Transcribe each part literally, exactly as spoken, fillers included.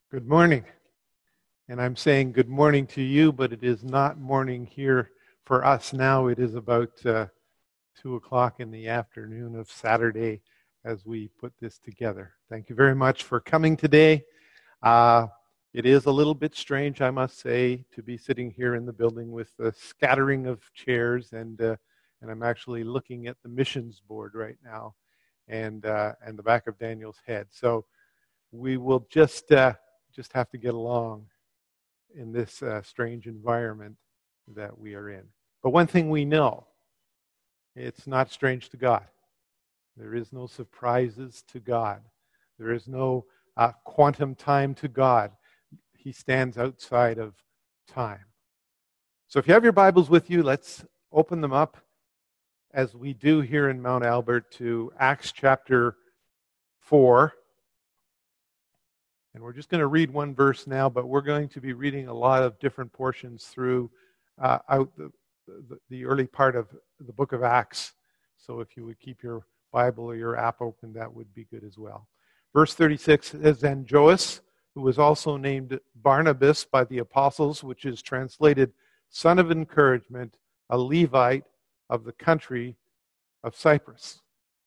Good morning. And I'm saying good morning to you, but it is not morning here for us now. It is about uh, two o'clock in the afternoon of Saturday as we put this together. Thank you very much for coming today. Uh, it is a little bit strange, I must say, to be sitting here in the building with a scattering of chairs, and uh, and I'm actually looking at the missions board right now, and uh, and the back of Daniel's head. So we will just uh, just have to get along in this uh, strange environment that we are in. But one thing we know, it's not strange to God. There is no surprises to God. There is no uh, quantum time to God. He stands outside of time. So if you have your Bibles with you, let's open them up, as we do here in Mount Albert, to Acts chapter four. And we're just going to read one verse now, but we're going to be reading a lot of different portions through uh, out the, the, the early part of the book of Acts. So if you would keep your Bible or your app open, that would be good as well. Verse thirty-six says, "And Joas, who was also named Barnabas by the apostles, which is translated son of encouragement, a Levite of the country of Cyprus."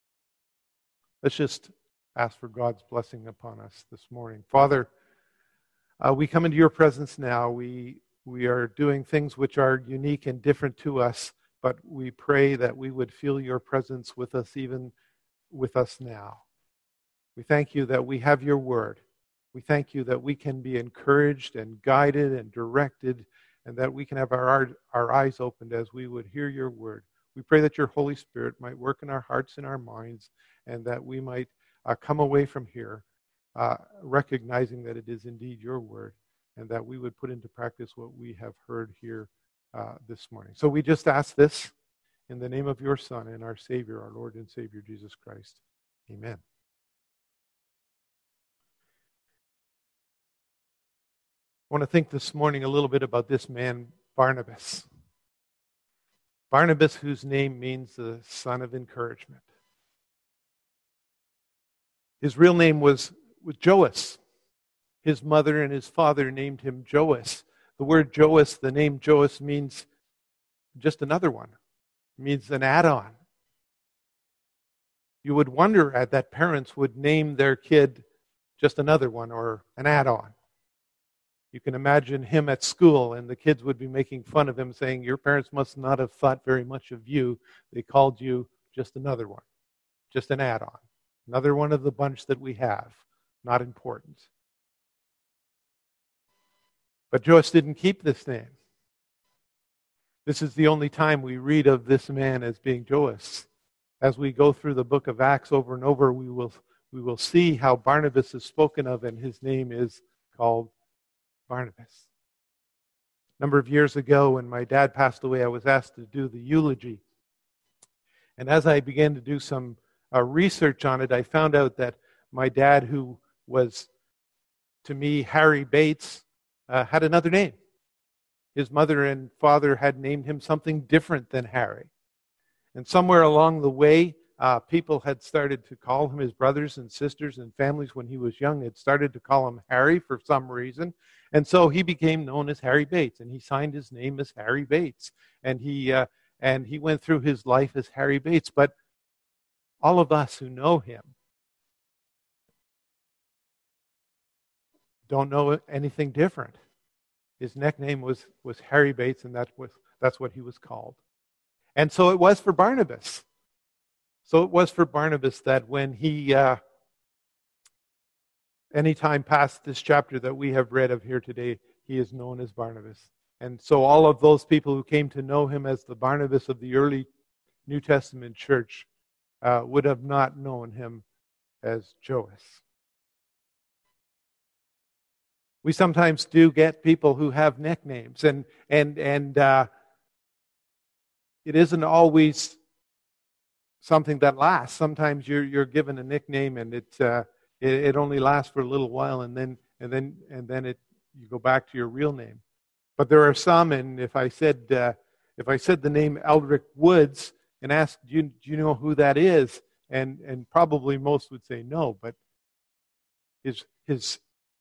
Let's just ask for God's blessing upon us this morning. Father, uh, we come into your presence now. We we are doing things which are unique and different to us, but we pray that we would feel your presence with us, even with us now. We thank you that we have your word. We thank you that we can be encouraged and guided and directed, and that we can have our, our eyes opened as we would hear your word. We pray that your Holy Spirit might work in our hearts and our minds, and that we might Uh, come away from here uh, recognizing that it is indeed your word, and that we would put into practice what we have heard here uh, this morning. So we just ask this in the name of your Son and our Savior, our Lord and Savior, Jesus Christ. Amen. I want to think this morning a little bit about this man, Barnabas. Barnabas, whose name means the son of encouragement. His real name was, was Joas. His mother and his father named him Joas. The word Joas, the name Joas, means just another one. It means an add-on. You would wonder at that parents would name their kid just another one, or an add-on. You can imagine him at school, and the kids would be making fun of him, saying, "Your parents must not have thought very much of you. They called you just another one, just an add-on. Another one of the bunch that we have. Not important." But Joas didn't keep this name. This is the only time we read of this man as being Joas. As we go through the book of Acts over and over, we will, we will see how Barnabas is spoken of, and his name is called Barnabas. A number of years ago, when my dad passed away, I was asked to do the eulogy. And as I began to do some Uh, research on it, I found out that my dad, who was, to me, Harry Bates, uh, had another name. His mother and father had named him something different than Harry. And somewhere along the way, uh, people had started to call him, his brothers and sisters and families when he was young, had started to call him Harry for some reason. And so he became known as Harry Bates, and he signed his name as Harry Bates. And he, uh, and he went through his life as Harry Bates. But all of us who know him don't know anything different. His nickname was, was Harry Bates, and that was, that's what he was called. And so it was for Barnabas. So it was for Barnabas that when he, uh, any time past this chapter that we have read of here today, he is known as Barnabas. And so all of those people who came to know him as the Barnabas of the early New Testament church Uh, would have not known him as Joas. We sometimes do get people who have nicknames, and and and uh, it isn't always something that lasts. Sometimes you're you're given a nickname, and it uh, it, it only lasts for a little while, and then and then and then it you go back to your real name. But there are some, and if I said uh, if I said the name Eldrick Woods and asked, do you, do you know who that is? And and probably most would say no, but his his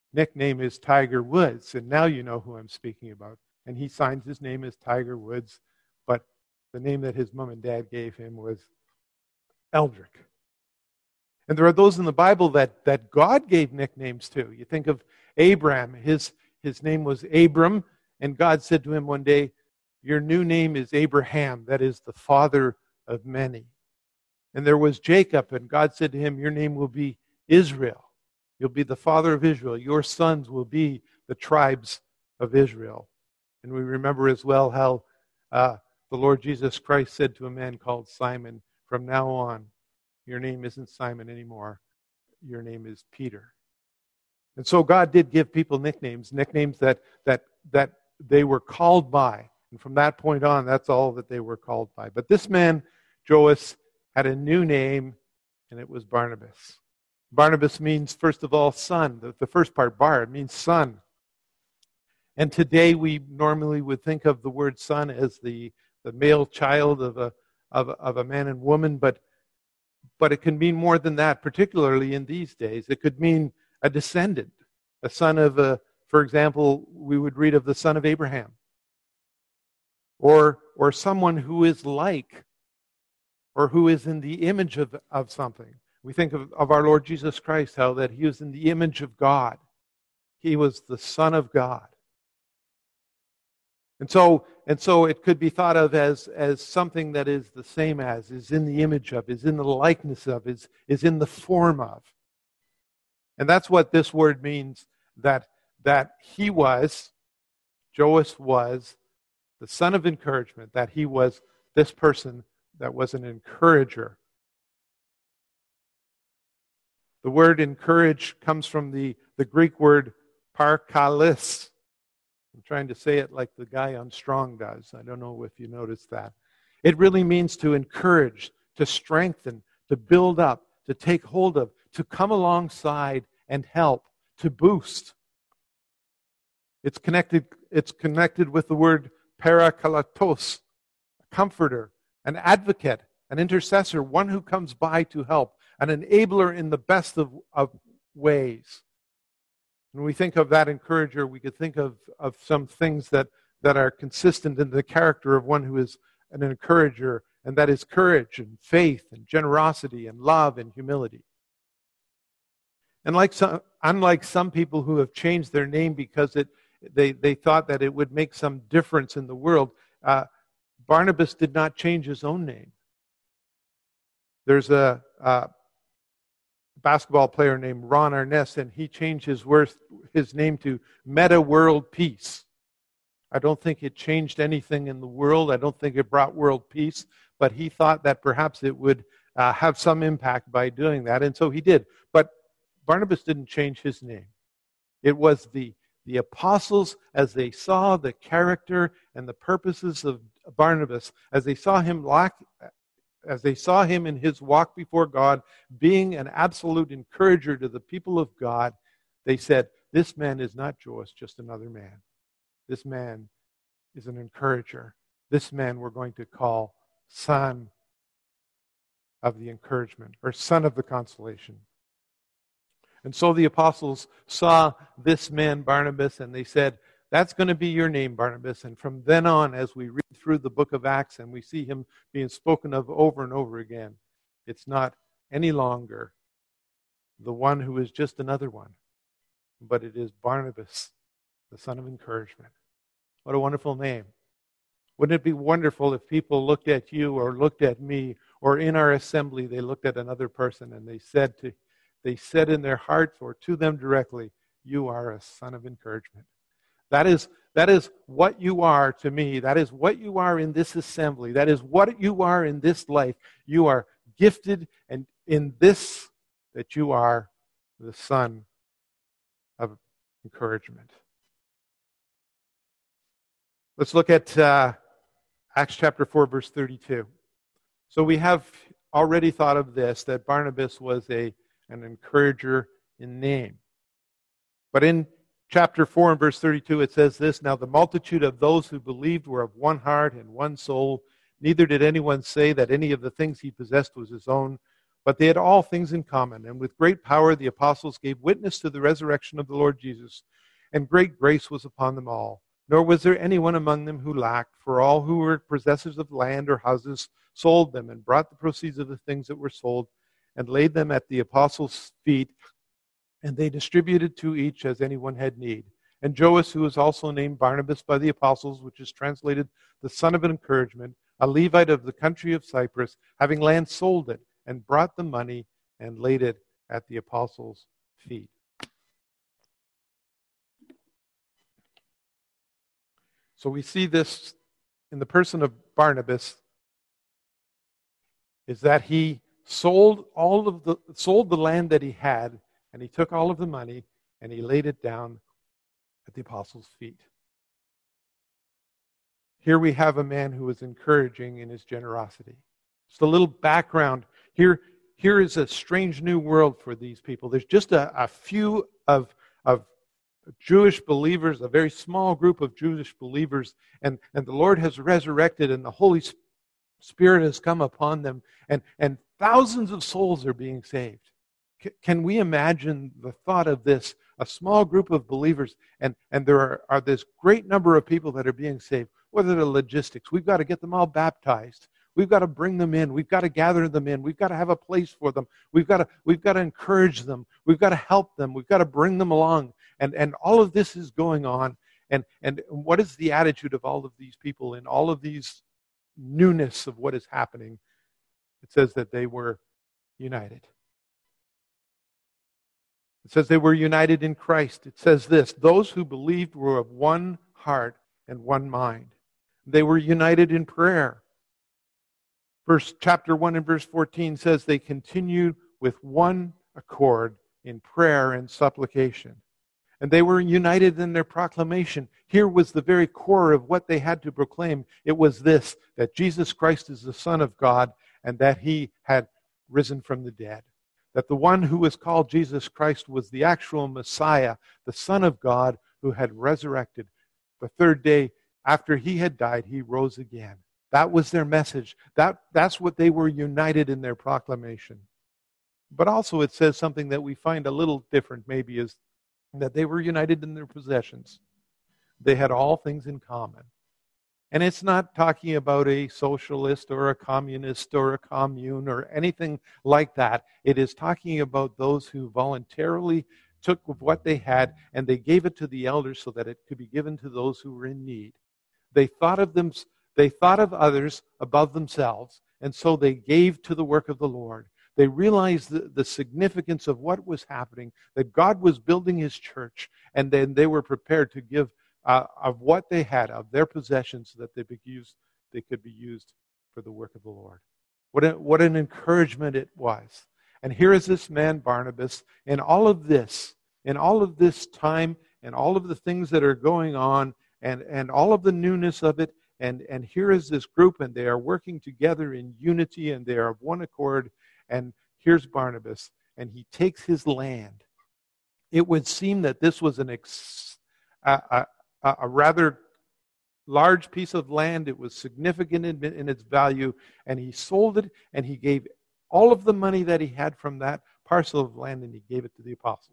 nickname is Tiger Woods, and now you know who I'm speaking about. And he signs his name as Tiger Woods, but the name that his mom and dad gave him was Eldrick. And there are those in the Bible that, that God gave nicknames to. You think of Abraham. His, his name was Abram, and God said to him one day, your new name is Abraham, that is the father of many. And there was Jacob, and God said to him, your name will be Israel. You'll be the father of Israel. Your sons will be the tribes of Israel. And we remember as well how uh, the Lord Jesus Christ said to a man called Simon, from now on, your name isn't Simon anymore. Your name is Peter. And so God did give people nicknames, nicknames that that that they were called by. And from that point on, that's all that they were called by. But this man, Joas, had a new name, and it was Barnabas. Barnabas means, first of all, son. The, the first part, bar, it means son. And today we normally would think of the word son as the, the male child of a, of, of a man and woman, but But it can mean more than that, particularly in these days. It could mean a descendant, a son of, a, for example, we would read of the son of Abraham. Or, or someone who is like, or who is in the image of, of something. We think of, of our Lord Jesus Christ, how that he was in the image of God. He was the Son of God. And so, and so it could be thought of as, as something that is the same as, is in the image of, is in the likeness of, is, is in the form of. And that's what this word means, that, that he was, Joas was, the son of encouragement, that he was this person that was an encourager. The word encourage comes from the, the Greek word parkalis. I'm trying to say it like the guy on Strong does. I don't know if you noticed that. It really means to encourage, to strengthen, to build up, to take hold of, to come alongside and help, to boost. It's connected, it's connected with the word parakletos, a comforter, an advocate, an intercessor, one who comes by to help, an enabler in the best of, of ways. When we think of that encourager, we could think of, of some things that, that are consistent in the character of one who is an encourager, and that is courage and faith and generosity and love and humility. And like some, unlike some people who have changed their name because it, they, they thought that it would make some difference in the world, uh, Barnabas did not change his own name. There's a... Uh, basketball player named Ron Arnest, and he changed his, worth, his name to Meta World Peace. I don't think it changed anything in the world. I don't think it brought world peace, but he thought that perhaps it would uh, have some impact by doing that, and so he did. But Barnabas didn't change his name. It was the, the apostles, as they saw the character and the purposes of Barnabas, as they saw him lack As they saw him in his walk before God, being an absolute encourager to the people of God, they said, this man is not Joas, just another man. This man is an encourager. This man we're going to call son of the encouragement, or son of the consolation. And so the apostles saw this man, Barnabas, and they said, that's going to be your name, Barnabas. And from then on, as we read through the book of Acts and we see him being spoken of over and over again, it's not any longer the one who is just another one, but it is Barnabas, the son of encouragement. What a wonderful name. Wouldn't it be wonderful if people looked at you or looked at me, or in our assembly they looked at another person and they said to, they said in their hearts or to them directly, you are a son of encouragement. That is, that is what you are to me. That is what you are in this assembly. That is what you are in this life. You are gifted, and in this, that you are the son of encouragement. Let's look at uh, Acts chapter four, verse thirty-two. So we have already thought of this, that Barnabas was a, an encourager in name. But in chapter four and verse thirty-two, it says this, now the multitude of those who believed were of one heart and one soul. Neither did anyone say that any of the things he possessed was his own, But they had all things in common, and with great power the apostles gave witness to the resurrection of the Lord Jesus, and great grace was upon them all. Nor was there anyone among them who lacked, for all who were possessors of land or houses sold them, and brought the proceeds of the things that were sold, and laid them at the apostles' feet, and they distributed to each as anyone had need. And Joas, who was also named Barnabas by the apostles, which is translated the son of encouragement, a Levite of the country of Cyprus, having land, sold it, and brought the money and laid it at the apostles' feet. So we see this in the person of Barnabas, is that he sold all of the sold the land that he had, and he took all of the money and he laid it down at the apostles' feet. Here we have a man who is encouraging in his generosity. Just a little background. Here, here is a strange new world for these people. There's just a, a few of, of Jewish believers, a very small group of Jewish believers, and, and the Lord has resurrected and the Holy Spirit has come upon them, and, and thousands of souls are being saved. C- can we imagine the thought of this? A small group of believers, and, and there are, are this great number of people that are being saved. What are the logistics? We've got to get them all baptized. We've got to bring them in. We've got to gather them in. We've got to have a place for them. We've got to, we've got to encourage them. We've got to help them. We've got to bring them along. And, and all of this is going on. And, and what is the attitude of all of these people in all of these newness of what is happening? It says that they were united. It says they were united in Christ. It says this: those who believed were of one heart and one mind. They were united in prayer. Verse chapter one and verse fourteen says they continued with one accord in prayer and supplication. And they were united in their proclamation. Here was the very core of what they had to proclaim. It was this: that Jesus Christ is the Son of God and that He had risen from the dead. That the one who was called Jesus Christ was the actual Messiah, the Son of God, who had resurrected. The third day after He had died, He rose again. That was their message. That, that's what they were united in their proclamation. But also it says something that we find a little different maybe, is that they were united in their possessions. They had all things in common. And it's not talking about a socialist or a communist or a commune or anything like that. It is talking about those who voluntarily took what they had and they gave it to the elders so that it could be given to those who were in need. They thought of them, they thought of others above themselves, and so they gave to the work of the Lord. They realized the, the significance of what was happening, that God was building His church, and then they were prepared to give uh, of what they had, of their possessions, so that they, be used, they could be used for the work of the Lord. What, a, what an encouragement it was. And here is this man, Barnabas, in all of this, in all of this time, and all of the things that are going on, and, and all of the newness of it, and, and here is this group, and they are working together in unity, and they are of one accord. And here's Barnabas, and he takes his land. It would seem that this was an ex, a, a, a rather large piece of land. It was significant in, in its value, and he sold it, and he gave all of the money that he had from that parcel of land, and he gave it to the apostles.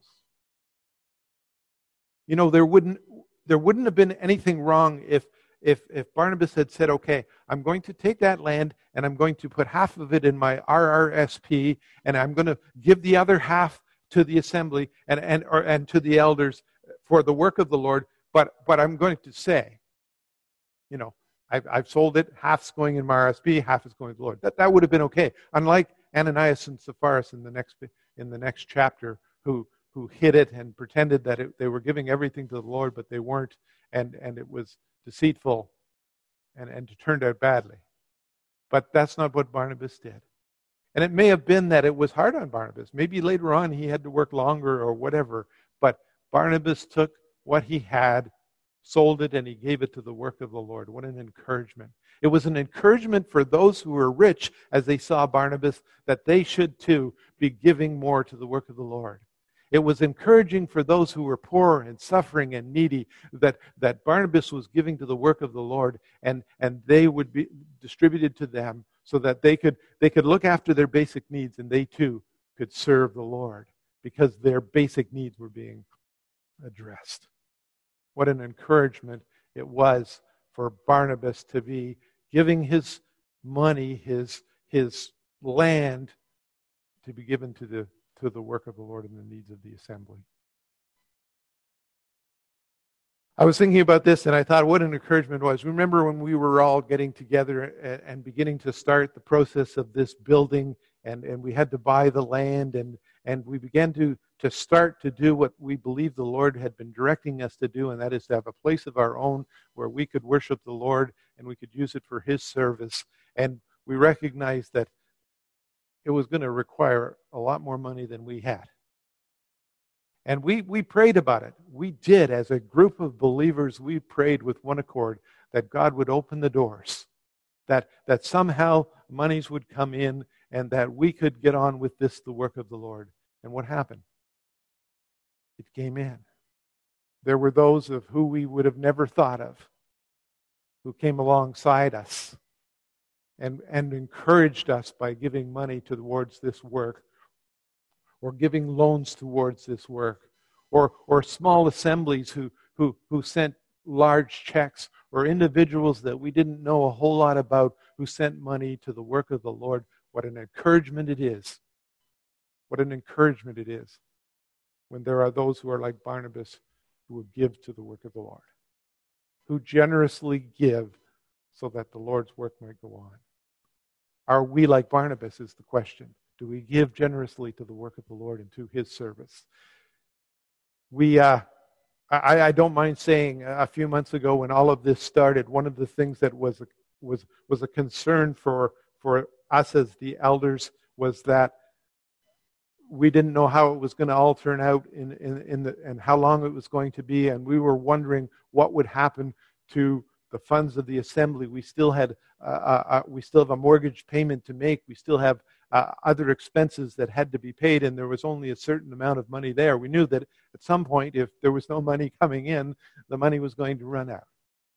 You know, there wouldn't there wouldn't have been anything wrong if If, if Barnabas had said, okay, I'm going to take that land and I'm going to put half of it in my R R S P and I'm going to give the other half to the assembly and, and, or, and to the elders for the work of the Lord, but, but I'm going to say, you know, I've, I've sold it, half's going in my R R S P, half is going to the Lord. That, that would have been okay. Unlike Ananias and Sapphira in the next, in the next chapter, who, who hid it and pretended that it, they were giving everything to the Lord, but they weren't, and, and it was deceitful, and, and it turned out badly. But that's not what Barnabas did. And it may have been that it was hard on Barnabas. Maybe later on he had to work longer or whatever. But Barnabas took what he had, sold it, and he gave it to the work of the Lord. What an encouragement. It was an encouragement for those who were rich as they saw Barnabas, that they should too be giving more to the work of the Lord. It was encouraging for those who were poor and suffering and needy, that, that Barnabas was giving to the work of the Lord, and, and they would be distributed to them so that they could they could look after their basic needs, and they too could serve the Lord because their basic needs were being addressed. What an encouragement it was for Barnabas to be giving his money, his his land, to be given to the to the work of the Lord and the needs of the assembly. I was thinking about this, and I thought what an encouragement it was. Remember when we were all getting together and, and beginning to start the process of this building, and, and we had to buy the land, and, and we began to, to start to do what we believed the Lord had been directing us to do, and that is to have a place of our own where we could worship the Lord and we could use it for His service. And we recognized that it was going to require a lot more money than we had. And we, we prayed about it. We did, as a group of believers, we prayed with one accord that God would open the doors, that, that somehow monies would come in and that we could get on with this, the work of the Lord. And what happened? It came in. There were those of who we would have never thought of who came alongside us and, and encouraged us by giving money towards this work, or giving loans towards this work, or or small assemblies who, who, who sent large checks, or individuals that we didn't know a whole lot about who sent money to the work of the Lord. What an encouragement it is. What an encouragement it is when there are those who are like Barnabas who will give to the work of the Lord, who generously give so that the Lord's work might go on. Are we like Barnabas is the question. Do we give generously to the work of the Lord and to His service? We, uh, I, I don't mind saying, a few months ago when all of this started, one of the things that was a, was was a concern for for us as the elders was that we didn't know how it was going to all turn out in in, in the and how long it was going to be, and we were wondering what would happen to the funds of the assembly. We still had uh, uh, we still have a mortgage payment to make. We still have Uh, other expenses that had to be paid, and there was only a certain amount of money there. We knew that at some point, if there was no money coming in, the money was going to run out.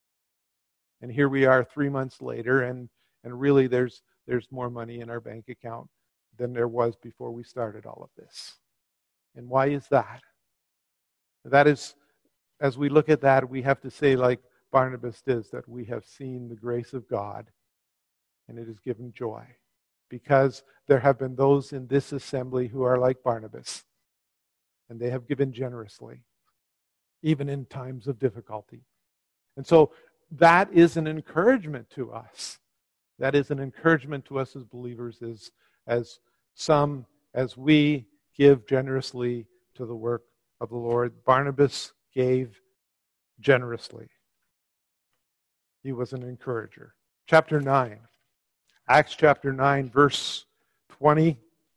And here we are three months later, and, and really there's, there's more money in our bank account than there was before we started all of this. And why is that? That is, as we look at that, we have to say, like Barnabas does, that we have seen the grace of God, and it has given joy. Because there have been those in this assembly who are like Barnabas, and they have given generously, even in times of difficulty. And so that is an encouragement to us. That is an encouragement to us as believers, as, as some, as we give generously to the work of the Lord. Barnabas gave generously. He was an encourager. Chapter nine. Acts chapter nine, verse twenty.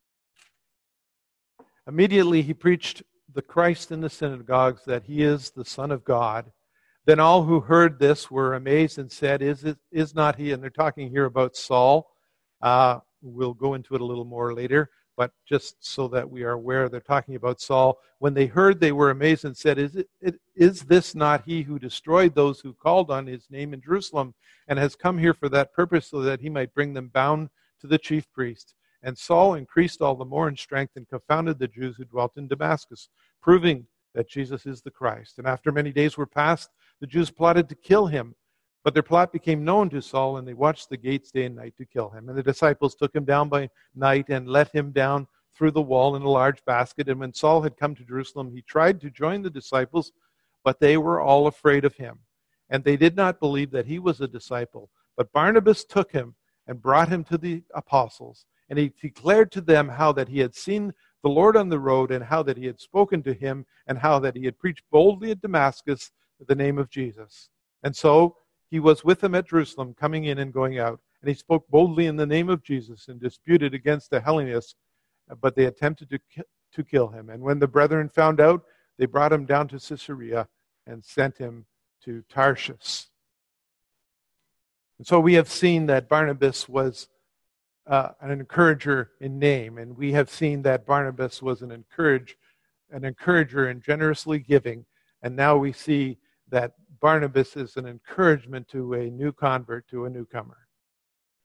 Immediately he preached the Christ in the synagogues, that He is the Son of God. Then all who heard this were amazed and said, Is it is not He? And they're talking here about Saul. Uh, we'll go into it a little more later, but just so that we are aware, they're talking about Saul. When they heard, they were amazed and said, Is it, it is this not He who destroyed those who called on His name in Jerusalem, and has come here for that purpose, so that He might bring them bound to the chief priests? And Saul increased all the more in strength and confounded the Jews who dwelt in Damascus, proving that Jesus is the Christ. And after many days were passed, the Jews plotted to kill Him. But their plot became known to Saul, and they watched the gates day and night to kill Him. And the disciples took Him down by night and let Him down through the wall in a large basket. And when Saul had come to Jerusalem, he tried to join the disciples, but they were all afraid of him. And they did not believe that he was a disciple. But Barnabas took him and brought him to the apostles. And he declared to them how that he had seen the Lord on the road, and how that He had spoken to him, and how that he had preached boldly at Damascus the name of Jesus. And so he was with them at Jerusalem, coming in and going out. And he spoke boldly in the name of Jesus and disputed against the Hellenists, but they attempted to, ki- to kill him. And when the brethren found out, they brought him down to Caesarea and sent him to Tarshish. And so we have seen that Barnabas was uh, an encourager in name, and we have seen that Barnabas was an encourage, an encourager in generously giving. And now we see that Barnabas is an encouragement to a new convert, to a newcomer.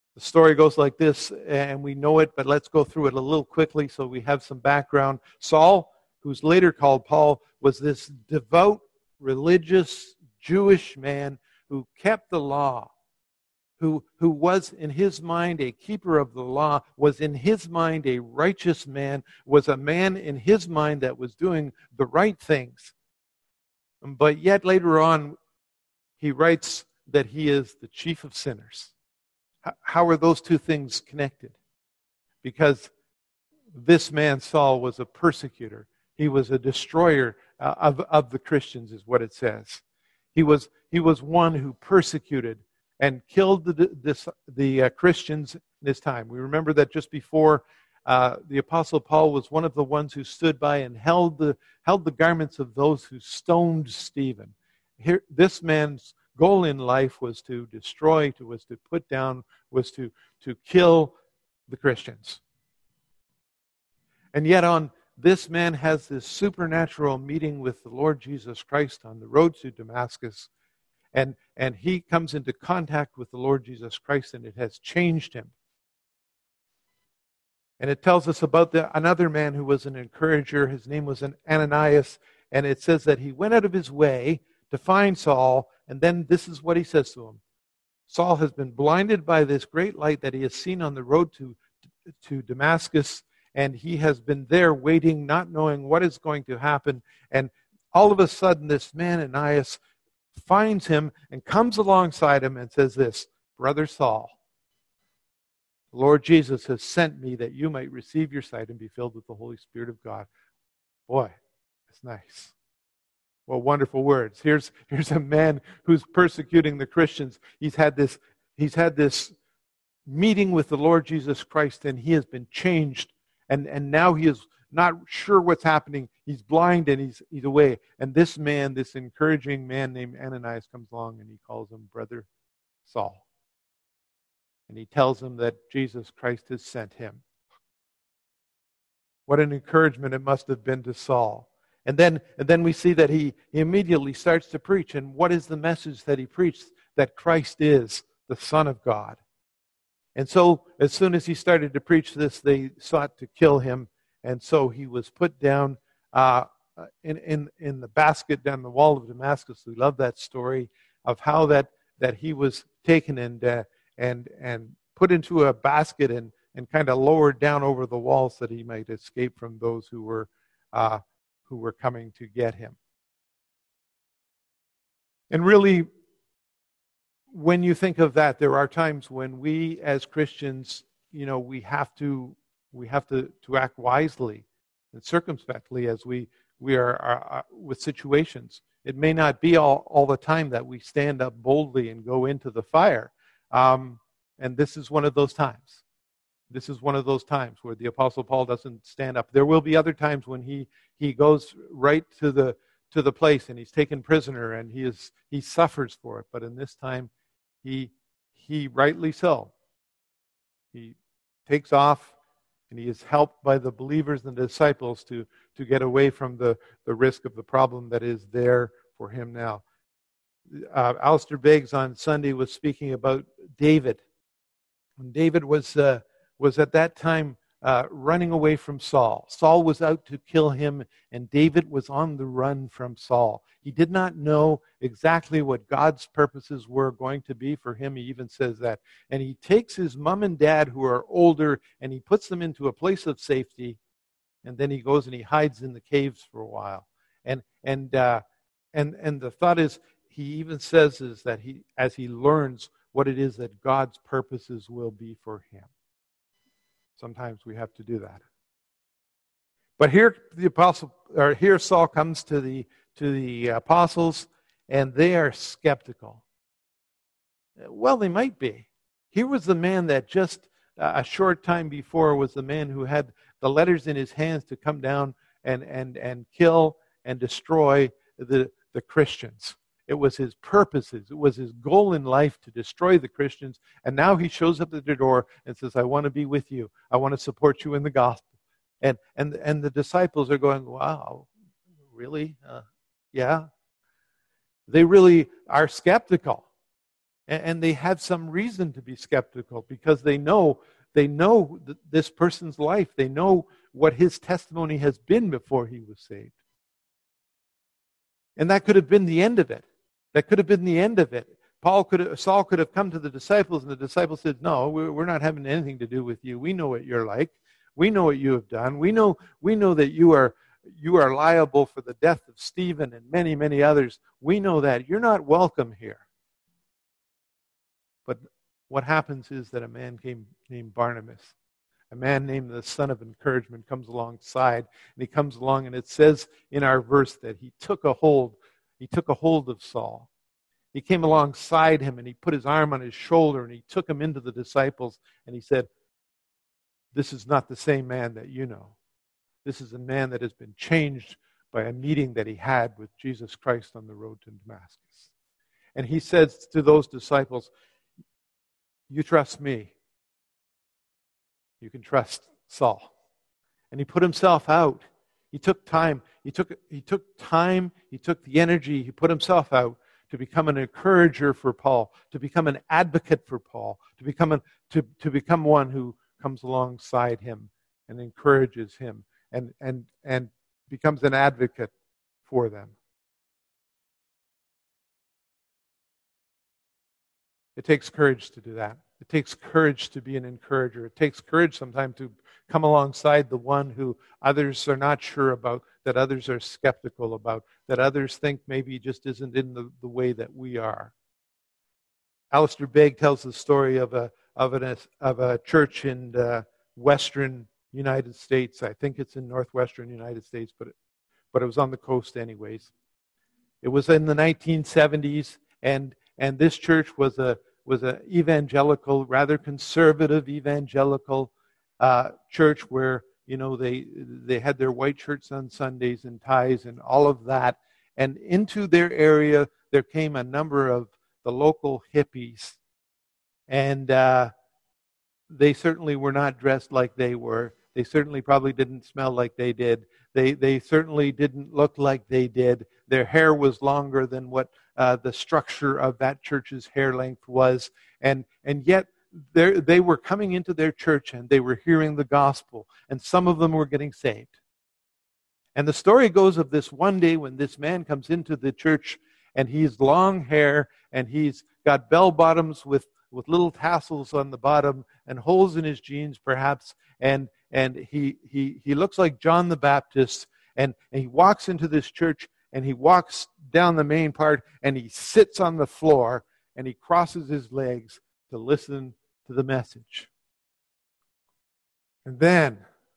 The story goes like this, and we know it, but let's go through it a little quickly so we have some background. Saul, who's later called Paul, was this devout, religious, Jewish man who kept the law, who, who was in his mind a keeper of the law, was in his mind a righteous man, was a man in his mind that was doing the right things. But yet later on, he writes that he is the chief of sinners. How are those two things connected? Because this man, Saul, was a persecutor. He was a destroyer uh, of, of the Christians, is what it says. He was, he was one who persecuted and killed the, this, the uh, Christians in his time. We remember that just before, uh, the Apostle Paul was one of the ones who stood by and held the, held the garments of those who stoned Stephen. Here, this man's goal in life was to destroy, to, was to put down, was to, to kill the Christians. And yet on this man has this supernatural meeting with the Lord Jesus Christ on the road to Damascus. And, and he comes into contact with the Lord Jesus Christ, and it has changed him. And it tells us about the, another man who was an encourager. His name was Ananias. And it says that he went out of his way to find Saul. And then this is what he says to him. Saul has been blinded by this great light that he has seen on the road to, to Damascus. And he has been there waiting, not knowing what is going to happen. And all of a sudden, this man, Ananias, finds him and comes alongside him and says this, Brother Saul, the Lord Jesus has sent me that you might receive your sight and be filled with the Holy Spirit of God. Boy, that's nice. Well, wonderful words. Here's, here's a man who's persecuting the Christians. He's had this, he's had this meeting with the Lord Jesus Christ, and he has been changed. And, and now he is not sure what's happening. He's blind and he's, he's away. And this man, this encouraging man named Ananias comes along and he calls him Brother Saul. And he tells him that Jesus Christ has sent him. What an encouragement it must have been to Saul. And then, and then we see that he, he immediately starts to preach. And what is the message that he preached? That Christ is the Son of God. And so as soon as he started to preach this, they sought to kill him. And so he was put down uh, in, in, in the basket down the wall of Damascus. We love that story of how that, that he was taken and, uh, and, and put into a basket and, and kind of lowered down over the wall so that he might escape from those who were, uh, who were coming to get him. And really, when you think of that, there are times when we as Christians, you know, we have to we have to, to act wisely and circumspectly as we we are, are, are with situations. It may not be all, all the time that we stand up boldly and go into the fire. Um, and this is one of those times. This is one of those times where the Apostle Paul doesn't stand up. There will be other times when he he goes right to the to the place and he's taken prisoner and he is he suffers for it. But in this time, he he rightly so. He takes off and he is helped by the believers and the disciples to, to get away from the, the risk of the problem that is there for him now. Uh, Alistair Beggs on Sunday was speaking about David. When David was uh, was at that time uh, running away from Saul. Saul was out to kill him, and David was on the run from Saul. He did not know exactly what God's purposes were going to be for him. He even says that. And he takes his mom and dad, who are older, and he puts them into a place of safety, and then he goes and he hides in the caves for a while. And and uh, and and the thought is, he even says is that he, as he learns what it is that God's purposes will be for him. Sometimes we have to do that. But here the apostle, or here Saul comes to the to the apostles, and they are skeptical. Well, they might be. Here was the man that just a short time before was the man who had the letters in his hands to come down and and and kill and destroy the the Christians. It was his purposes. It was his goal in life to destroy the Christians. And now he shows up at the door and says, I want to be with you. I want to support you in the gospel. And and, and the disciples are going, wow, really? Uh, yeah. They really are skeptical. And, and they have some reason to be skeptical because they know they know th- this person's life. They know what his testimony has been before he was saved. And that could have been the end of it. That could have been the end of it. Paul could have, Saul could have come to the disciples, and the disciples said, "No, we're not having anything to do with you. We know what you're like. We know what you have done. We know, we know that you are you are liable for the death of Stephen and many, many others. We know that. You're not welcome here." But what happens is that a man came named Barnabas, a man named the Son of Encouragement, comes alongside, and he comes along, and it says in our verse that he took a hold, he took a hold of Saul. He came alongside him, and he put his arm on his shoulder, and he took him into the disciples, and he said, "This is not the same man that you know. This is a man that has been changed by a meeting that he had with Jesus Christ on the road to Damascus." And he says to those disciples, "You trust me. You can trust Saul." And he put himself out. He took time. He took, he took time. He took the energy. He put himself out to become an encourager for Paul, to become an advocate for Paul, to become, a, to, to become one who comes alongside him and encourages him and, and, and becomes an advocate for them. It takes courage to do that. It takes courage to be an encourager. It takes courage sometimes to come alongside the one who others are not sure about, that others are skeptical about, that others think maybe just isn't in the, the way that we are. Alistair Begg tells the story of a of an of a church in uh, western United States. I think it's in northwestern United States, but it, but it was on the coast anyways. It was in the nineteen seventies, and and this church was a was an evangelical, rather conservative evangelical uh, church where, you know, they they had their white shirts on Sundays and ties and all of that. And into their area there came a number of the local hippies, and uh, they certainly were not dressed like they were. They certainly probably didn't smell like they did. They they certainly didn't look like they did. Their hair was longer than what uh, the structure of that church's hair length was, and and yet they were coming into their church and they were hearing the gospel, and some of them were getting saved. And the story goes of this one day when this man comes into the church, and he's long hair, and he's got bell bottoms with with little tassels on the bottom and holes in his jeans perhaps, and and he he he looks like John the Baptist, and, and he walks into this church, and he walks down the main part, and he sits on the floor, and he crosses his legs to listen to the message. And then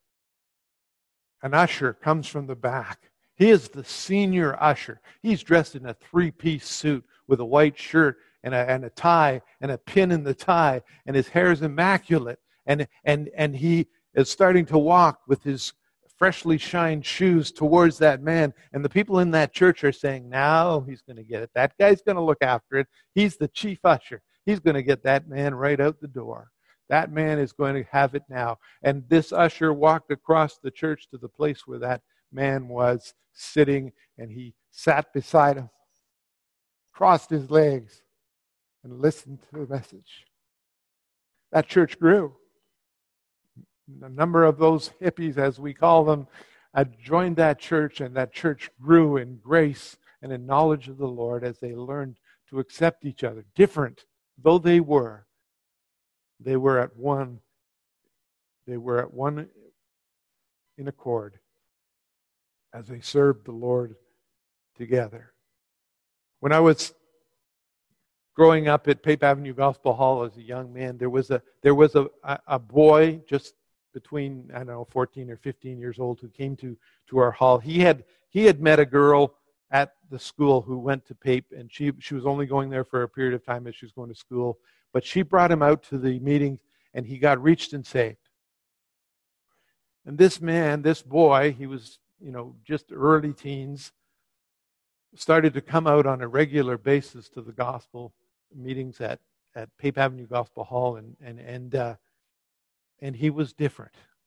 an usher comes from the back. He is the senior usher. He's dressed in a three-piece suit with a white shirt and a, and a tie and a pin in the tie, and his hair is immaculate. And, and, and he is starting to walk with his freshly shined shoes towards that man. And the people in that church are saying, "Now he's going to get it. That guy's going to look after it. He's the chief usher. He's going to get that man right out the door. That man is going to have it now." And this usher walked across the church to the place where that man was sitting, and he sat beside him, crossed his legs, and listened to the message. That church grew. A number of those hippies, as we call them, had joined that church, and that church grew in grace and in knowledge of the Lord as they learned to accept each other. Different though they were, they were at one. They were at one in accord as they served the Lord together. When I was growing up at Pape Avenue Gospel Hall as a young man, there was a there was a, a boy just between, I don't know, fourteen or fifteen years old who came to, to our hall. He had he had met a girl at the school who went to Pape, and she she was only going there for a period of time as she was going to school. But she brought him out to the meetings, and he got reached and saved. And this man, this boy, he was, you know, just early teens, started to come out on a regular basis to the gospel meetings at, at Pape Avenue Gospel Hall, and and and uh, and he was different.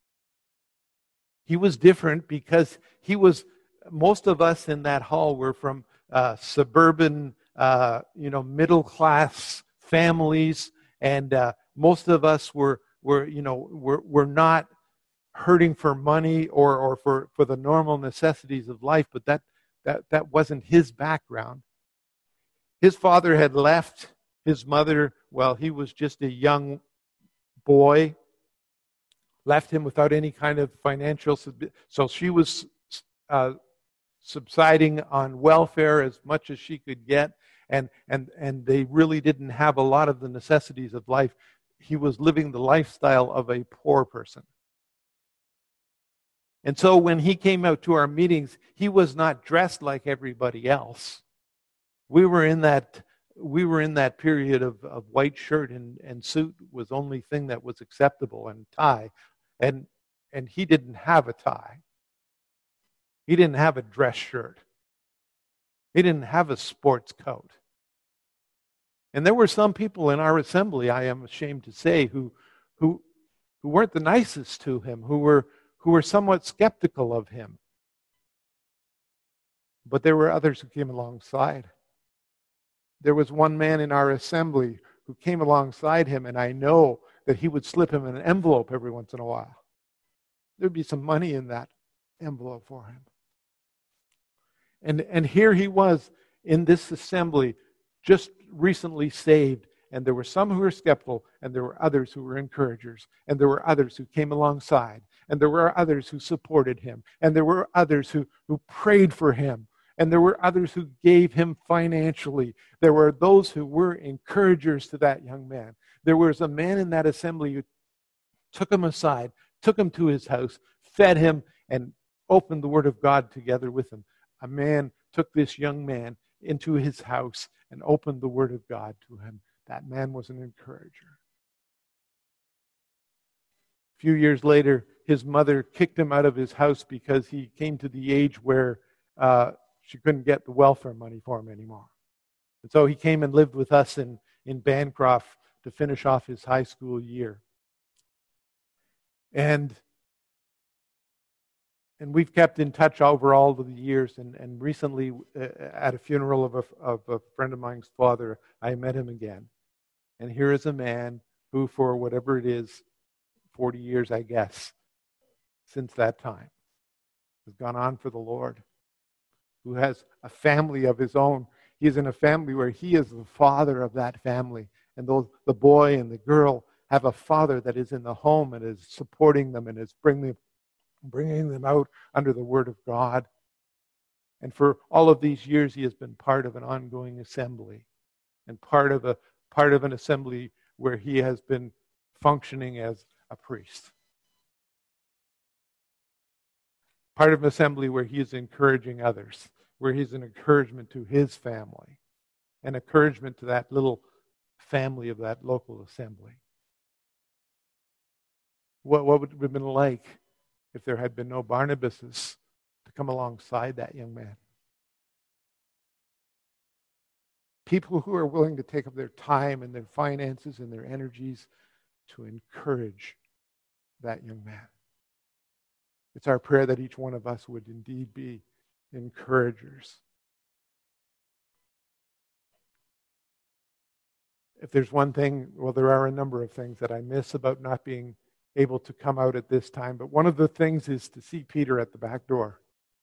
He was different because he was. Most of us in that hall were from uh, suburban, uh, you know, middle class families, and uh, most of us were, were you know, were, were not hurting for money or, or for, for the normal necessities of life, but that, that, that wasn't his background. His father had left his mother while he was just a young boy, left him without any kind of financial, so she was uh, subsiding on welfare as much as she could get, and, and, and they really didn't have a lot of the necessities of life. He was living the lifestyle of a poor person. And so when he came out to our meetings, he was not dressed like everybody else. We were in that we were in that period of, of white shirt and, and suit was the only thing that was acceptable, and tie. And and he didn't have a tie. He didn't have a dress shirt. He didn't have a sports coat. And there were some people in our assembly, I am ashamed to say, who who who weren't the nicest to him, who were who were somewhat skeptical of him. But there were others who came alongside. There was one man in our assembly who came alongside him, and I know that he would slip him an envelope every once in a while. There'd be some money in that envelope for him. And, and here he was in this assembly, just recently saved, and there were some who were skeptical, and there were others who were encouragers, and there were others who came alongside, and there were others who supported him, and there were others who, who prayed for him, and there were others who gave him financially. There were those who were encouragers to that young man. There was a man in that assembly who took him aside, took him to his house, fed him, and opened the Word of God together with him. A man took this young man into his house and opened the Word of God to him. That man was an encourager. A few years later, his mother kicked him out of his house because he came to the age where uh, she couldn't get the welfare money for him anymore. And so he came and lived with us in, in Bancroft to finish off his high school year. And and we've kept in touch over all of the years. And, and recently, uh, at a funeral of a, of a friend of mine's father, I met him again. And here is a man who, for whatever it is, forty years, I guess, since that time, has gone on for the Lord, who has a family of his own. He is in a family where he is the father of that family. And those, the boy and the girl have a father that is in the home and is supporting them and is bringing, bringing them out under the Word of God. And for all of these years, he has been part of an ongoing assembly and part of a part of an assembly where he has been functioning as a priest. Part of an assembly where he is encouraging others, where he's an encouragement to his family, an encouragement to that little family of that local assembly. What, what would it have been like if there had been no Barnabases to come alongside that young man? People who are willing to take up their time and their finances and their energies to encourage that young man. It's our prayer that each one of us would indeed be encouragers. If there's one thing, well, there are a number of things that I miss about not being able to come out at this time, but one of the things is to see Peter at the back door.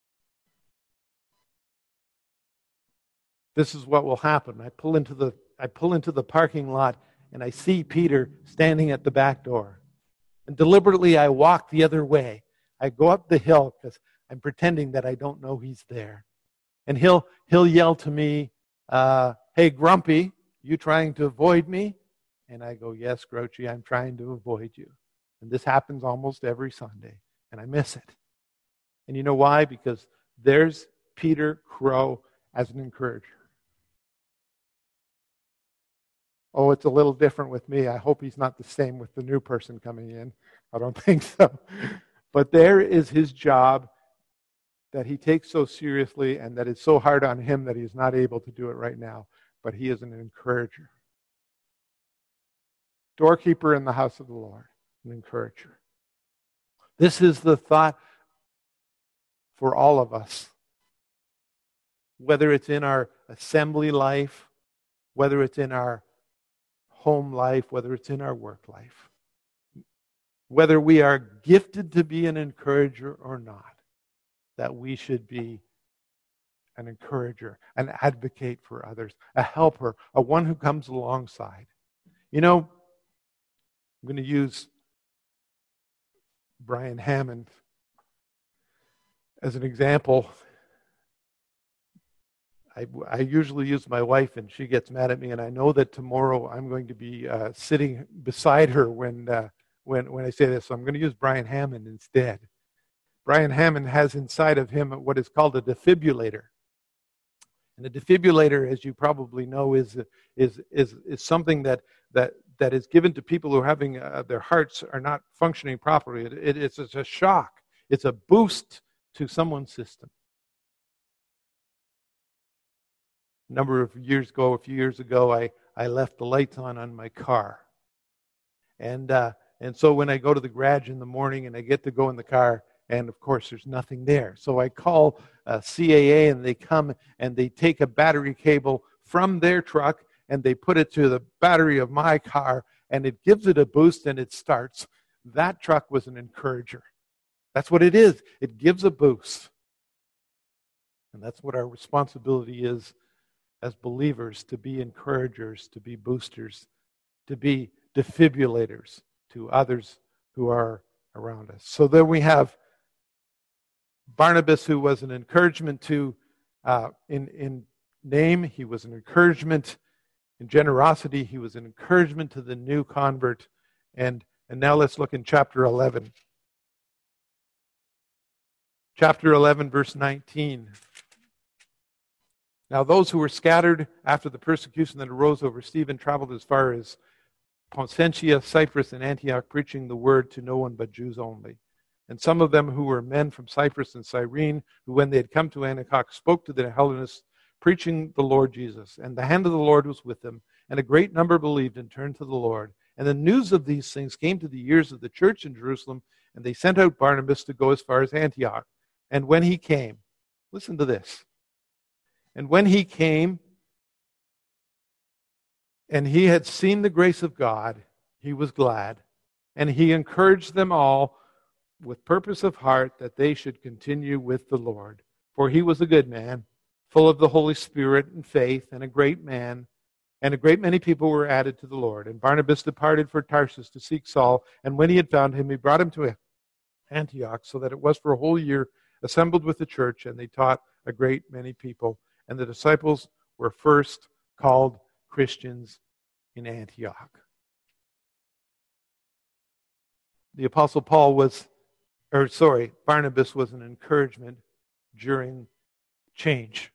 This is what will happen. I pull into the I pull into the parking lot and I see Peter standing at the back door. And deliberately I walk the other way. I go up the hill because I'm pretending that I don't know he's there. And he'll he'll yell to me, uh, "Hey, Grumpy, you trying to avoid me?" And I go, "Yes, Grouchy, I'm trying to avoid you." And this happens almost every Sunday, and I miss it. And you know why? Because there's Peter Crow as an encourager. Oh, it's a little different with me. I hope he's not the same with the new person coming in. I don't think so. But there is his job that he takes so seriously and that is so hard on him that he is not able to do it right now. But he is an encourager. Doorkeeper in the house of the Lord, an encourager. This is the thought for all of us. Whether it's in our assembly life, whether it's in our home life, whether it's in our work life. Whether we are gifted to be an encourager or not, that we should be an encourager, an advocate for others, a helper, a one who comes alongside. You know, I'm going to use Brian Hammond as an example. I, I usually use my wife, and she gets mad at me, and I know that tomorrow I'm going to be uh, sitting beside her when, uh, when, when I say this, so I'm going to use Brian Hammond instead. Brian Hammond has inside of him what is called a defibrillator. And a defibrillator, as you probably know, is is is is something that that that is given to people who are having uh, their hearts are not functioning properly. It, it, it's, it's a shock. It's a boost to someone's system. A number of years ago, a few years ago, I I left the lights on on my car, and uh, and so when I go to the garage in the morning and I get to go in the car. And, of course, there's nothing there. So I call uh, C A A, and they come and they take a battery cable from their truck, and they put it to the battery of my car, and it gives it a boost, and it starts. That truck was an encourager. That's what it is. It gives a boost. And that's what our responsibility is as believers, to be encouragers, to be boosters, to be defibrillators to others who are around us. So there we have Barnabas, who was an encouragement to, uh, in, in name, he was an encouragement in generosity, he was an encouragement to the new convert. And, and now let's look in chapter eleven. Chapter eleven, verse nineteen. Now those who were scattered after the persecution that arose over Stephen traveled as far as Poncentia, Cyprus, and Antioch, preaching the word to no one but Jews only. And some of them who were men from Cyprus and Cyrene, who when they had come to Antioch spoke to the Hellenists, preaching the Lord Jesus. And the hand of the Lord was with them, and a great number believed and turned to the Lord. And the news of these things came to the ears of the church in Jerusalem, and they sent out Barnabas to go as far as Antioch. And when he came, listen to this, and when he came, and he had seen the grace of God, he was glad, and he encouraged them all with purpose of heart that they should continue with the Lord. For he was a good man, full of the Holy Spirit and faith, and a great man, and a great many people were added to the Lord. And Barnabas departed for Tarsus to seek Saul, and when he had found him, he brought him to Antioch, so that it was for a whole year assembled with the church, and they taught a great many people. And the disciples were first called Christians in Antioch. The Apostle Paul was Or sorry, Barnabas was an encouragement during change.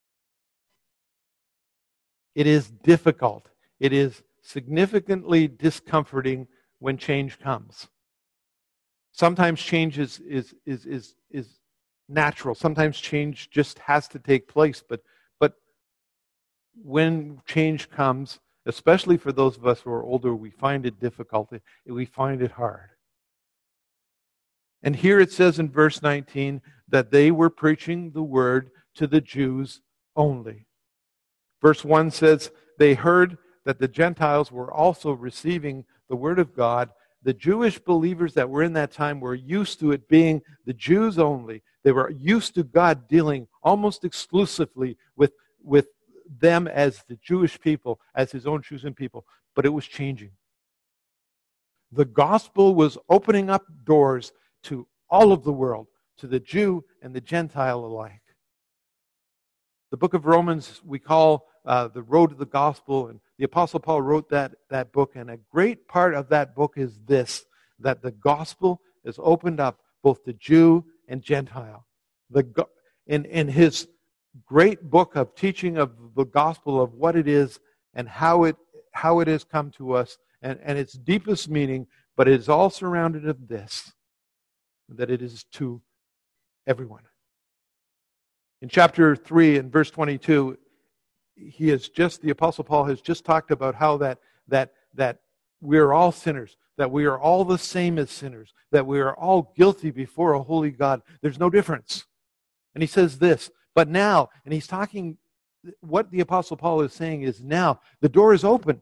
It is difficult. It is significantly discomforting when change comes. Sometimes change is, is, is, is, is natural. Sometimes change just has to take place. But, but when change comes, especially for those of us who are older, we find it difficult. We find it hard. And here it says in verse nineteen that they were preaching the word to the Jews only. Verse one says, they heard that the Gentiles were also receiving the word of God. The Jewish believers that were in that time were used to it being the Jews only. They were used to God dealing almost exclusively with, with them as the Jewish people, as his own chosen people. But it was changing. The gospel was opening up doors to all of the world, to the Jew and the Gentile alike. The book of Romans we call uh, the road to the gospel, and the Apostle Paul wrote that, that book, and a great part of that book is this, that the gospel is opened up both to Jew and Gentile. The, in, in his great book of teaching of the gospel of what it is and how it, how it has come to us, and, and its deepest meaning, but it is all surrounded of this, that it is to everyone. In chapter three and verse twenty-two, he has just, the Apostle Paul has just talked about how that that that we are all sinners, that we are all the same as sinners, that we are all guilty before a holy God. There's no difference. And he says this, but now, and he's talking, what the Apostle Paul is saying is now, the door is opened.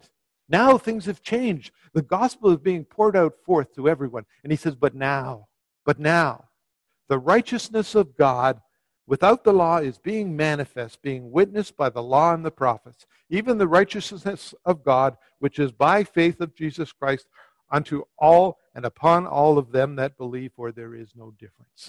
Now things have changed. The gospel is being poured out forth to everyone. And he says, but now, but now, the righteousness of God without the law is being manifest, being witnessed by the law and the prophets, even the righteousness of God, which is by faith of Jesus Christ, unto all and upon all of them that believe, for there is no difference.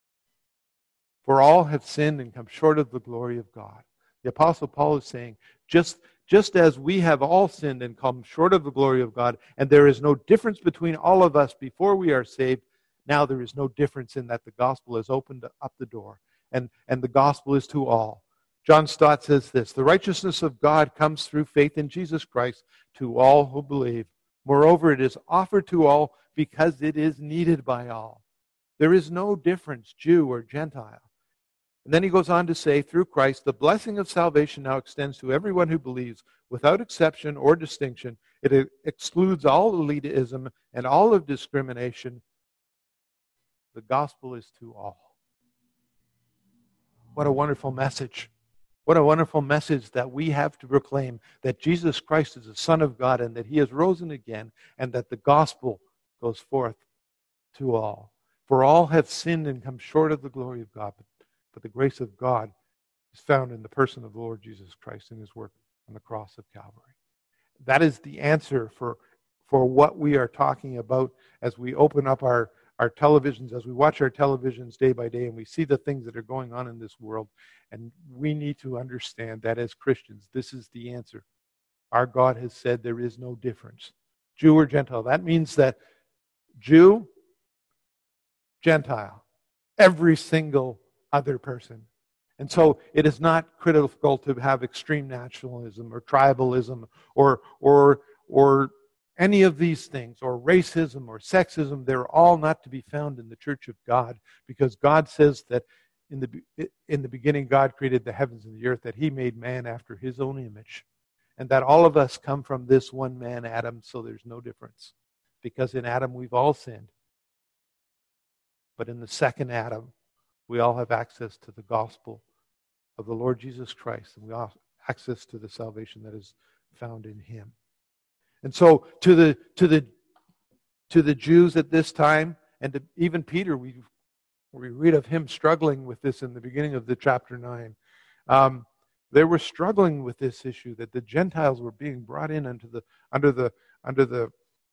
For all have sinned and come short of the glory of God. The Apostle Paul is saying, just, just as we have all sinned and come short of the glory of God, and there is no difference between all of us before we are saved, now there is no difference in that the gospel has opened up the door, and, and the gospel is to all. John Stott says this, the righteousness of God comes through faith in Jesus Christ to all who believe. Moreover, it is offered to all because it is needed by all. There is no difference, Jew or Gentile. And then he goes on to say, through Christ, the blessing of salvation now extends to everyone who believes, without exception or distinction. It excludes all elitism and all of discrimination. The gospel is to all. What a wonderful message. What a wonderful message that we have to proclaim, that Jesus Christ is the Son of God and that he has risen again, and that the gospel goes forth to all. For all have sinned and come short of the glory of God, but, but the grace of God is found in the person of the Lord Jesus Christ and his work on the cross of Calvary. That is the answer for, for what we are talking about as we open up our our televisions, as we watch our televisions day by day and we see the things that are going on in this world. And we need to understand that as Christians, this is the answer. Our God has said there is no difference, Jew or Gentile. That means that Jew, Gentile, every single other person. And so it is not critical to have extreme nationalism or tribalism or or or any of these things, or racism or sexism. They're all not to be found in the church of God, because God says that in the, in the beginning God created the heavens and the earth, that he made man after his own image, and that all of us come from this one man, Adam, so there's no difference. Because in Adam we've all sinned. But in the second Adam, we all have access to the gospel of the Lord Jesus Christ, and we all have access to the salvation that is found in him. And so to the to the to the Jews at this time, and to even Peter, we we read of him struggling with this in the beginning of the chapter nine. Um, they were struggling with this issue that the Gentiles were being brought in under the under the under the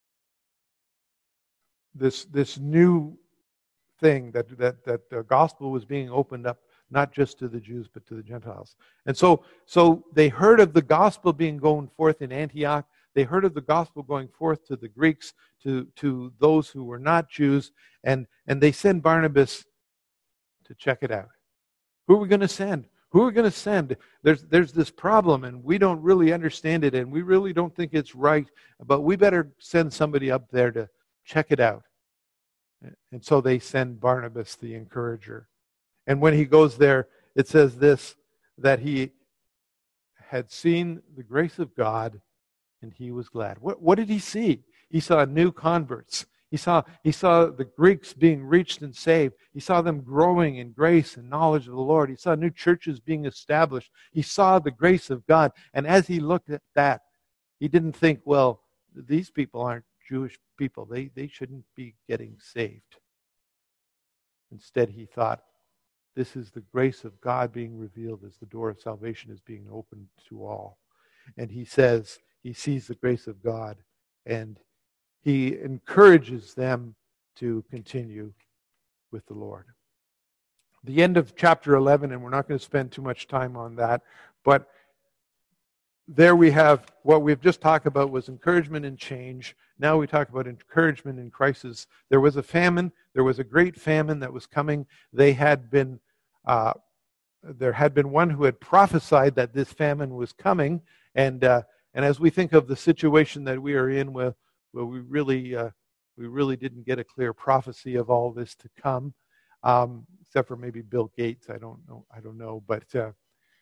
this this new thing that that that the gospel was being opened up, not just to the Jews but to the Gentiles. And so so they heard of the gospel being going forth in Antioch. They heard of the gospel going forth to the Greeks, to, to those who were not Jews, and, and they send Barnabas to check it out. Who are we going to send? Who are we going to send? There's, there's this problem, and we don't really understand it, and we really don't think it's right, but we better send somebody up there to check it out. And so they send Barnabas, the encourager. And when he goes there, it says this, that he had seen the grace of God, and he was glad. What, what did he see? He saw new converts. He saw, he saw the Greeks being reached and saved. He saw them growing in grace and knowledge of the Lord. He saw new churches being established. He saw the grace of God. And as he looked at that, he didn't think, well, these people aren't Jewish people. They, they shouldn't be getting saved. Instead, he thought, this is the grace of God being revealed as the door of salvation is being opened to all. And he says, he sees the grace of God, and he encourages them to continue with the Lord. The end of chapter eleven, and we're not going to spend too much time on that, but there we have what we've just talked about was encouragement and change. Now we talk about encouragement in crisis. There was a famine. There was a great famine that was coming. They had been, uh, there had been one who had prophesied that this famine was coming, and uh, and as we think of the situation that we are in, where, where we really uh, we really didn't get a clear prophecy of all this to come, um, except for maybe Bill Gates. I don't know. I don't know. But uh,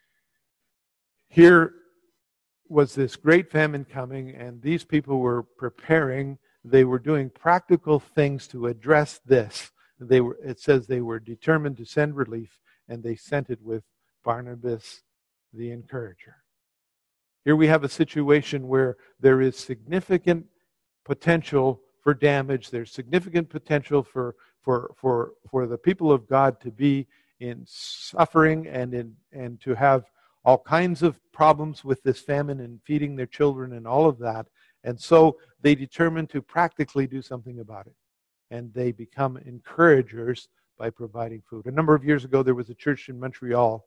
here was this great famine coming, and these people were preparing. They were doing practical things to address this. They were. It says they were determined to send relief, and they sent it with Barnabas, the encourager. Here we have a situation where there is significant potential for damage. There's significant potential for, for, for, for the people of God to be in suffering and, in, and to have all kinds of problems with this famine and feeding their children and all of that. And so they determine to practically do something about it. And they become encouragers by providing food. A number of years ago, there was a church in Montreal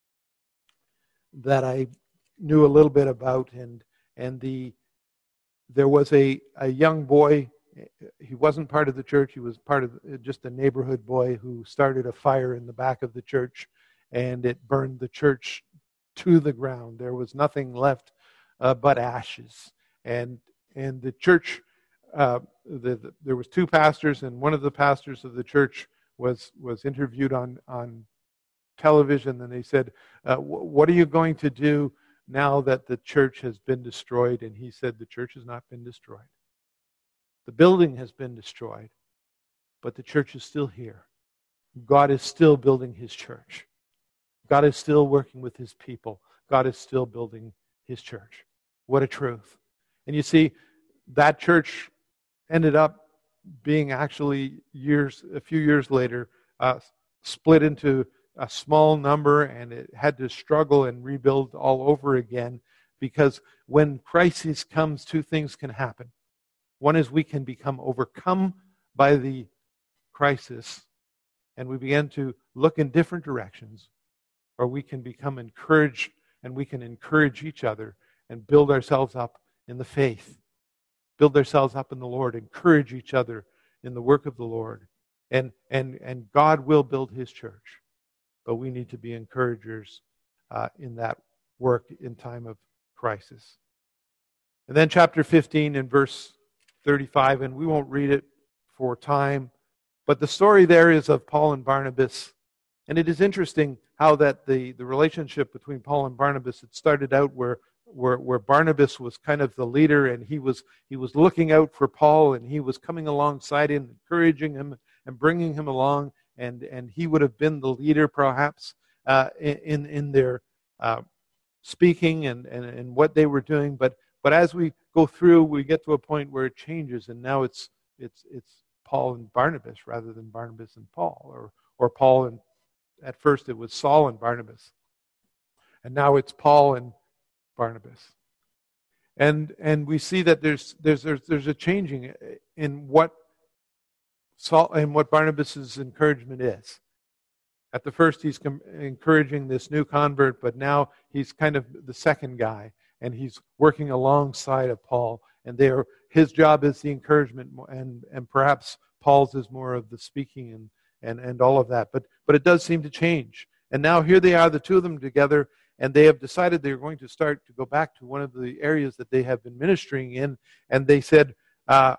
that I knew a little bit about, and and the there was a, a young boy. He wasn't part of the church. He was part of just a neighborhood boy who started a fire in the back of the church, and it burned the church to the ground. There was nothing left uh, but ashes. And and the church, uh, the, the, there was two pastors, and one of the pastors of the church was was interviewed on on television, and they said, uh, "What are you going to do now that the church has been destroyed?" And he said, "The church has not been destroyed. The building has been destroyed, but the church is still here. God is still building His church. God is still working with His people. God is still building His church." What a truth. And you see, that church ended up being actually years, a few years later, uh, split into a small number, and it had to struggle and rebuild all over again, because when crisis comes, two things can happen. One is we can become overcome by the crisis, and we begin to look in different directions, or we can become encouraged, and we can encourage each other and build ourselves up in the faith, build ourselves up in the Lord, encourage each other in the work of the Lord. And, and, and God will build His church. But we need to be encouragers uh, in that work in time of crisis. And then chapter fifteen and verse thirty-five, and we won't read it for time, but the story there is of Paul and Barnabas. And it is interesting how that the, the relationship between Paul and Barnabas, it started out where Where, where Barnabas was kind of the leader, and he was he was looking out for Paul, and he was coming alongside him, encouraging him, and bringing him along, and and he would have been the leader perhaps uh, in in their uh, speaking and, and and what they were doing. But but as we go through, we get to a point where it changes, and now it's it's it's Paul and Barnabas rather than Barnabas and Paul, or or Paul and at first it was Saul and Barnabas, and now it's Paul and Barnabas. And and we see that there's there's there's, there's a changing in what Saul and what Barnabas's encouragement is. At the first, he's com- encouraging this new convert, but now he's kind of the second guy, and he's working alongside of Paul. And there, his job is the encouragement, and and perhaps Paul's is more of the speaking and and and all of that. But but it does seem to change. And now here they are, the two of them together. And they have decided they're going to start to go back to one of the areas that they have been ministering in. And they said, uh,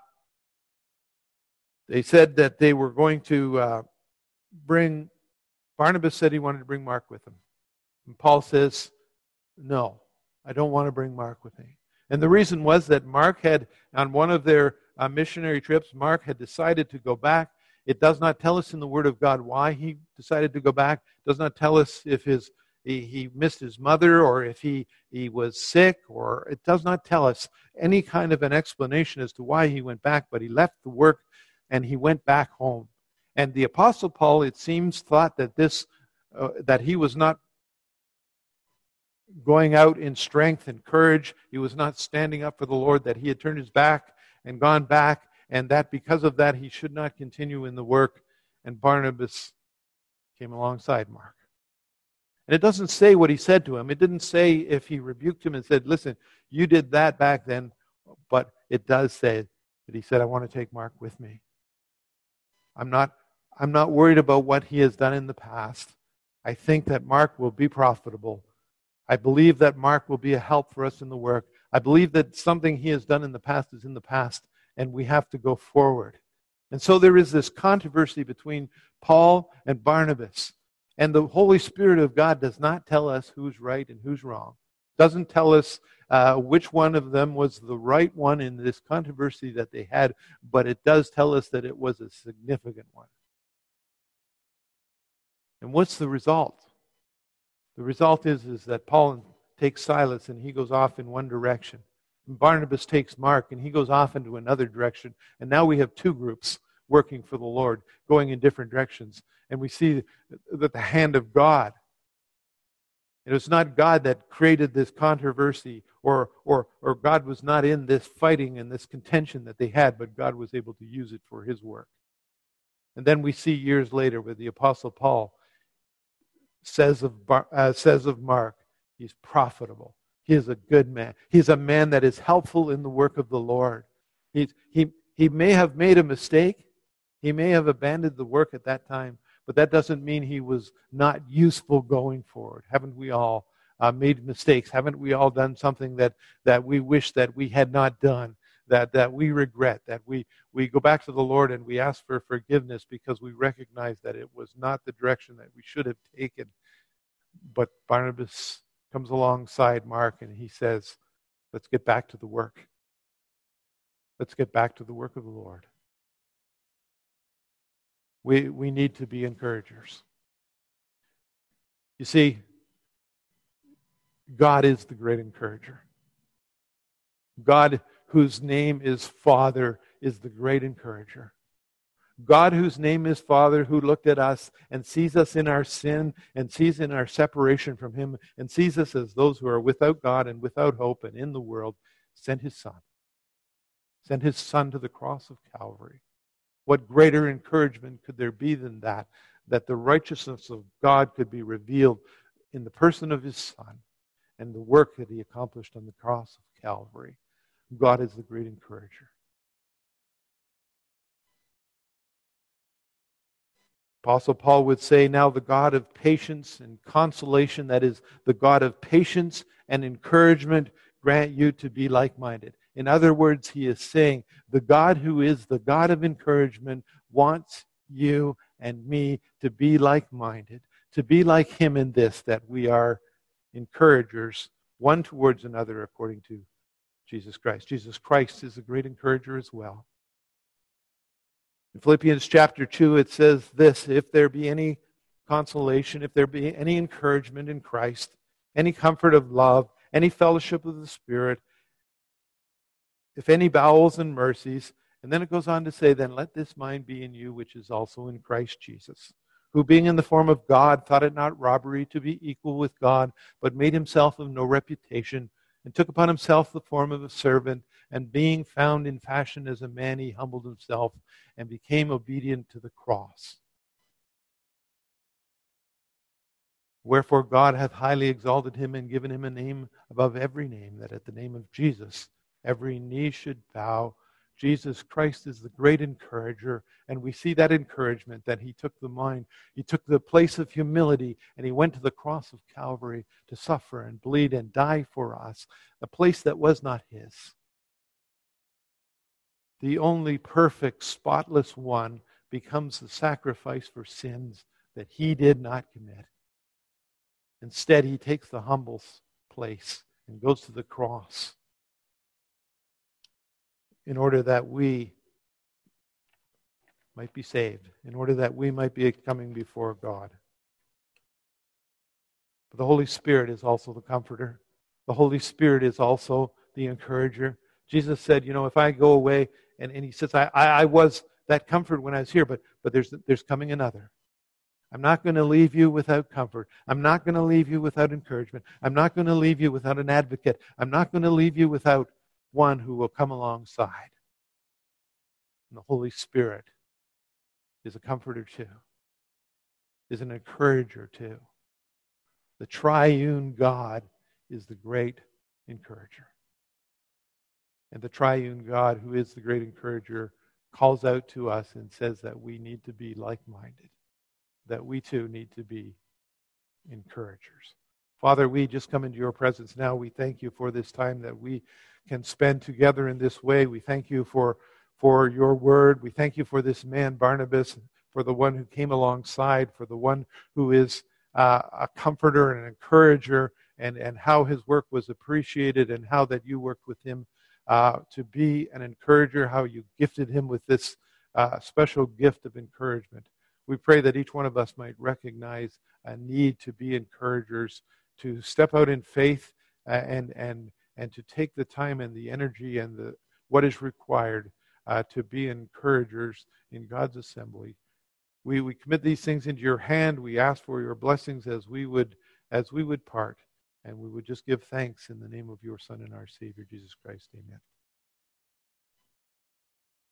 they said that they were going to uh, bring, Barnabas said he wanted to bring Mark with him. And Paul says, no, I don't want to bring Mark with me. And the reason was that Mark had, on one of their uh, missionary trips, Mark had decided to go back. It does not tell us in the Word of God why he decided to go back. It does not tell us if his He, he missed his mother, or if he, he was sick, or it does not tell us any kind of an explanation as to why he went back, but he left the work and he went back home. And the Apostle Paul, it seems, thought that this uh, that he was not going out in strength and courage. He was not standing up for the Lord, that he had turned his back and gone back, and that because of that he should not continue in the work. And Barnabas came alongside Mark. And it doesn't say what he said to him. It didn't say if he rebuked him and said, listen, you did that back then. But it does say that he said, I want to take Mark with me. I'm not, I'm not worried about what he has done in the past. I think that Mark will be profitable. I believe that Mark will be a help for us in the work. I believe that something he has done in the past is in the past, and we have to go forward. And so there is this controversy between Paul and Barnabas. And the Holy Spirit of God does not tell us who's right and who's wrong. Doesn't tell us uh, which one of them was the right one in this controversy that they had, but it does tell us that it was a significant one. And what's the result? The result is, is that Paul takes Silas and he goes off in one direction. And Barnabas takes Mark and he goes off into another direction. And now we have two groups working for the Lord, going in different directions. And we see that the hand of God, it was not God that created this controversy, or, or, or God was not in this fighting and this contention that they had, but God was able to use it for his work. And then we see years later where the Apostle Paul says of, Bar, uh, says of Mark, he's profitable. He is a good man. He's a man that is helpful in the work of the Lord. He's, he, he may have made a mistake. He may have abandoned the work at that time, but that doesn't mean he was not useful going forward. Haven't we all uh, made mistakes? Haven't we all done something that, that we wish that we had not done, that, that we regret, that we, we go back to the Lord and we ask for forgiveness because we recognize that it was not the direction that we should have taken? But Barnabas comes alongside Mark and he says, let's get back to the work. Let's get back to the work of the Lord. We, we need to be encouragers. You see, God is the great encourager. God, whose name is Father, is the great encourager. God, whose name is Father, who looked at us and sees us in our sin and sees in our separation from Him and sees us as those who are without God and without hope and in the world, sent His Son. Sent His Son to the cross of Calvary. What greater encouragement could there be than that? That the righteousness of God could be revealed in the person of His Son and the work that He accomplished on the cross of Calvary. God is the great encourager. Apostle Paul would say, now the God of patience and consolation, that is, the God of patience and encouragement, grant you to be like-minded. In other words, he is saying, the God who is the God of encouragement wants you and me to be like-minded, to be like Him in this, that we are encouragers one towards another according to Jesus Christ. Jesus Christ is a great encourager as well. In Philippians chapter two, it says this, if there be any consolation, if there be any encouragement in Christ, any comfort of love, any fellowship of the Spirit, if any bowels and mercies, and then it goes on to say, then let this mind be in you, which is also in Christ Jesus, who being in the form of God, thought it not robbery to be equal with God, but made himself of no reputation, and took upon himself the form of a servant, and being found in fashion as a man, he humbled himself, and became obedient to the cross. Wherefore God hath highly exalted him, and given him a name above every name, that at the name of Jesus every knee should bow. Jesus Christ is the great encourager, and we see that encouragement that He took the mind, He took the place of humility, and He went to the cross of Calvary to suffer and bleed and die for us, a place that was not His. The only perfect, spotless one becomes the sacrifice for sins that He did not commit. Instead, He takes the humble place and goes to the cross, in order that we might be saved, in order that we might be coming before God. But the Holy Spirit is also the comforter. The Holy Spirit is also the encourager. Jesus said, you know, if I go away, and, and He says, I, I, I was that comfort when I was here, but, but there's, there's coming another. I'm not going to leave you without comfort. I'm not going to leave you without encouragement. I'm not going to leave you without an advocate. I'm not going to leave you without one who will come alongside. And the Holy Spirit is a comforter too, is an encourager too. The triune God is the great encourager. And the triune God, who is the great encourager, calls out to us and says that we need to be like-minded, that we too need to be encouragers. Father, we just come into your presence now. We thank you for this time that we can spend together in this way. We thank you for, for your word. We thank you for this man, Barnabas, for the one who came alongside, for the one who is uh, a comforter and an encourager, and, and how his work was appreciated, and how that you worked with him uh, to be an encourager, how you gifted him with this uh, special gift of encouragement. We pray that each one of us might recognize a need to be encouragers, to step out in faith, uh, and and and to take the time and the energy and the what is required uh, to be encouragers in God's assembly. We we commit these things into your hand. We ask for your blessings as we would as we would part, and we would just give thanks in the name of your Son and our Savior Jesus Christ. Amen.